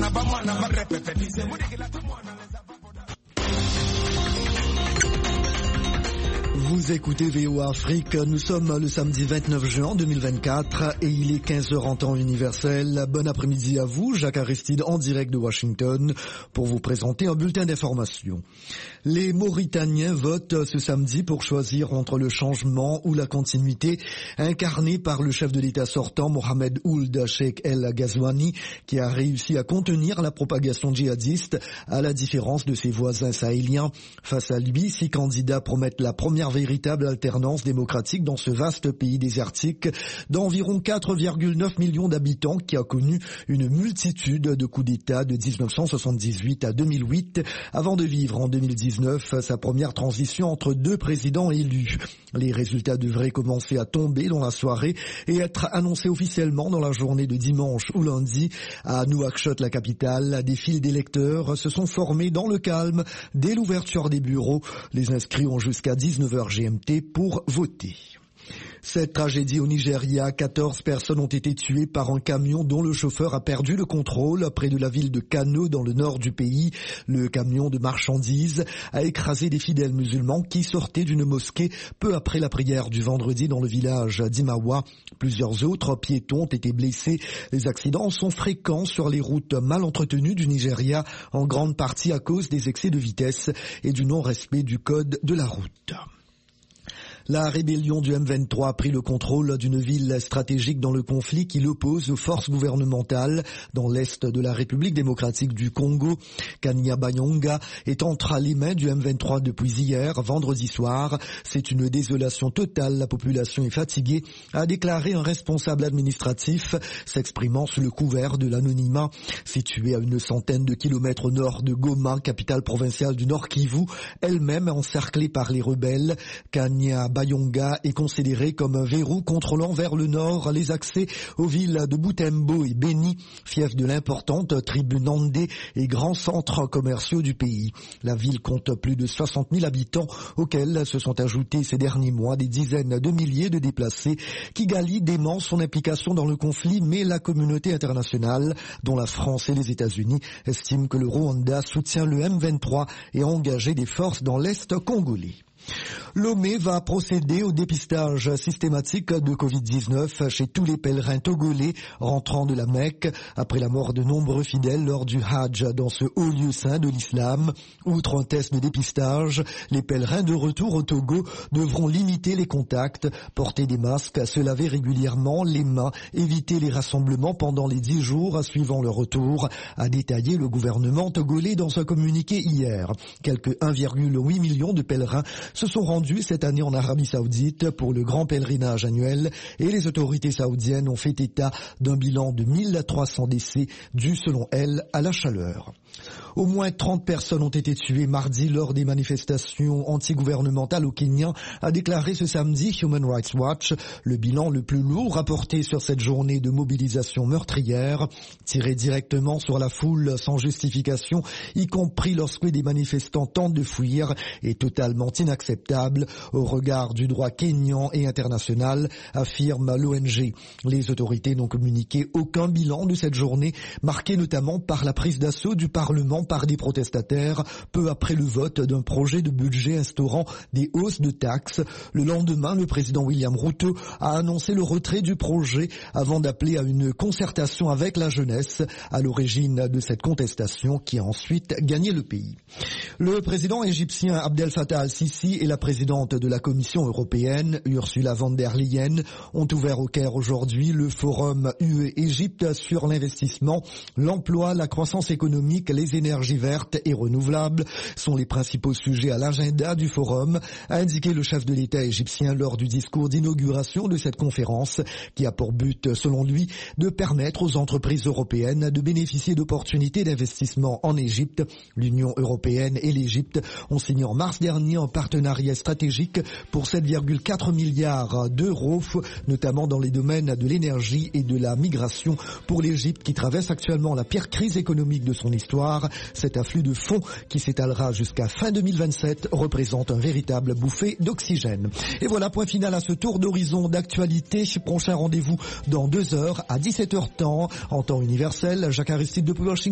Vous écoutez VOA Afrique, nous sommes le samedi 29 juin 2024 et il est 15h en temps universel. Bon après-midi à vous, Jacques Aristide en direct de Washington pour vous présenter un bulletin d'information. Les Mauritaniens votent ce samedi pour choisir entre le changement ou la continuité incarnée par le chef de l'État sortant Mohamed Ould Cheikh El Ghazouani qui a réussi à contenir la propagation djihadiste à la différence de ses voisins sahéliens. Face à lui, 6 candidats promettent la première véritable alternance démocratique dans ce vaste pays désertique d'environ 4,9 millions d'habitants qui a connu une multitude de coups d'État de 1978 à 2008 avant de vivre en 2019 sa première transition entre 2 présidents élus. Les résultats devraient commencer à tomber dans la soirée et être annoncés officiellement dans la journée de dimanche ou lundi. À Nouakchott, la capitale, des files d'électeurs se sont formées dans le calme dès l'ouverture des bureaux. Les inscrits ont jusqu'à 19h GMT pour voter. Cette tragédie au Nigeria, 14 personnes ont été tuées par un camion dont le chauffeur a perdu le contrôle près de la ville de Kano dans le nord du pays. Le camion de marchandises a écrasé des fidèles musulmans qui sortaient d'une mosquée peu après la prière du vendredi dans le village d'Imawa. Plusieurs autres piétons ont été blessés. Les accidents sont fréquents sur les routes mal entretenues du Nigeria, en grande partie à cause des excès de vitesse et du non-respect du code de la route. La rébellion du M23 a pris le contrôle d'une ville stratégique dans le conflit qui l'oppose aux forces gouvernementales dans l'est de la République démocratique du Congo. Kanyabayonga est entre les mains du M23 depuis hier, vendredi soir. C'est une désolation totale, la population est fatiguée, a déclaré un responsable administratif s'exprimant sous le couvert de l'anonymat. Située à une centaine de kilomètres au nord de Goma, capitale provinciale du Nord Kivu, elle-même encerclée par les rebelles, Bayonga est considéré comme un verrou contrôlant vers le nord les accès aux villes de Butembo et Beni, fief de l'importante tribu Nandé et grands centres commerciaux du pays. La ville compte plus de 60 000 habitants auxquels se sont ajoutés ces derniers mois des dizaines de milliers de déplacés. Kigali dément son implication dans le conflit, mais la communauté internationale, dont la France et les États-Unis, estime que le Rwanda soutient le M23 et a engagé des forces dans l'Est congolais. Lomé va procéder au dépistage systématique de Covid-19 chez tous les pèlerins togolais rentrant de la Mecque après la mort de nombreux fidèles lors du Hajj dans ce haut lieu saint de l'islam. Outre un test de dépistage, les pèlerins de retour au Togo devront limiter les contacts, porter des masques, se laver régulièrement les mains, éviter les rassemblements pendant les 10 jours suivant leur retour, a détaillé le gouvernement togolais dans un communiqué hier. Quelques 1,8 million de pèlerins se sont rendus cette année en Arabie Saoudite pour le grand pèlerinage annuel et les autorités saoudiennes ont fait état d'un bilan de 1300 décès dus selon elles à la chaleur. Au moins 30 personnes ont été tuées mardi lors des manifestations antigouvernementales au Kenya, a déclaré ce samedi Human Rights Watch, le bilan le plus lourd rapporté sur cette journée de mobilisation meurtrière, tiré directement sur la foule sans justification, y compris lorsque des manifestants tentent de fuir, est totalement inacceptable au regard du droit kényan et international, affirme l'ONG. Les autorités n'ont communiqué aucun bilan de cette journée, marquée notamment par la prise d'assaut du Parlement par des protestataires peu après le vote d'un projet de budget instaurant des hausses de taxes. Le lendemain, le président William Ruto a annoncé le retrait du projet avant d'appeler à une concertation avec la jeunesse à l'origine de cette contestation qui a ensuite gagné le pays. Le président égyptien Abdel Fattah al-Sisi et la présidente de la Commission européenne, Ursula von der Leyen, ont ouvert au Caire aujourd'hui le forum UE-Égypte sur l'investissement, l'emploi, la croissance économique, les énergies vertes et renouvelables sont les principaux sujets à l'agenda du forum, a indiqué le chef de l'État égyptien lors du discours d'inauguration de cette conférence qui a pour but, selon lui, de permettre aux entreprises européennes de bénéficier d'opportunités d'investissement en Égypte. L'Union européenne et l'Égypte ont signé en mars dernier un partenariat stratégique pour 7,4 milliards d'euros, notamment dans les domaines de l'énergie et de la migration pour l'Égypte qui traverse actuellement la pire crise économique de son histoire. Cet afflux de fonds qui s'étalera jusqu'à fin 2027 représente un véritable bouffée d'oxygène. Et voilà, point final à ce tour d'horizon d'actualité. Prochain rendez-vous dans 2 heures à 17h temps en temps universel. Jacques Aristide de Washington.